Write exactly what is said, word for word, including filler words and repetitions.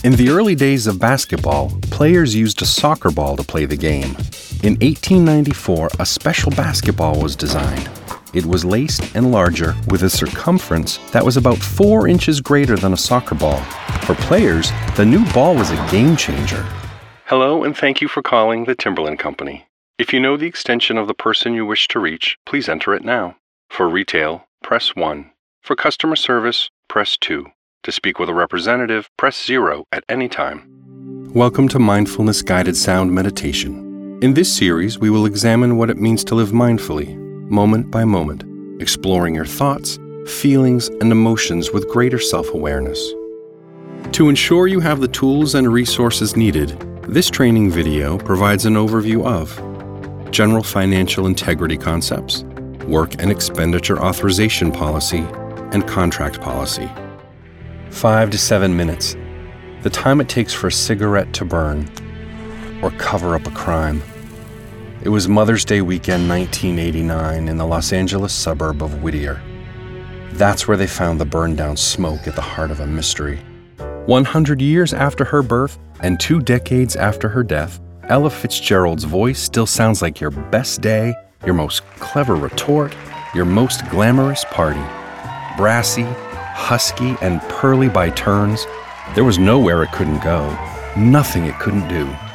In the early days of basketball, players used a soccer ball to play the game. In eighteen ninety-four, a special basketball was designed. It was laced and larger, with a circumference that was about four inches greater than a soccer ball. For players, the new ball was a game changer. Hello, and thank you for calling the Timberland Company. If you know the extension of the person you wish to reach, please enter it now. For retail, press one. For customer service, press two. To speak with a representative, press zero at any time. Welcome to Mindfulness Guided Sound Meditation. In this series, we will examine what it means to live mindfully, moment by moment, exploring your thoughts, feelings, and emotions with greater self-awareness. To ensure you have the tools and resources needed, this training video provides an overview of general financial integrity concepts, work and expenditure authorization policy, and contract policy. Five to seven minutes, the time it takes for a cigarette to burn or cover up a crime. It was Mother's Day weekend nineteen eighty-nine in the Los Angeles suburb of Whittier. That's where they found the burned down smoke at the heart of a mystery. one hundred years after her birth and two decades after her death, Ella Fitzgerald's voice still sounds like your best day, your most clever retort, your most glamorous party. Brassy, husky, and pearly by turns, there was nowhere it couldn't go, nothing it couldn't do.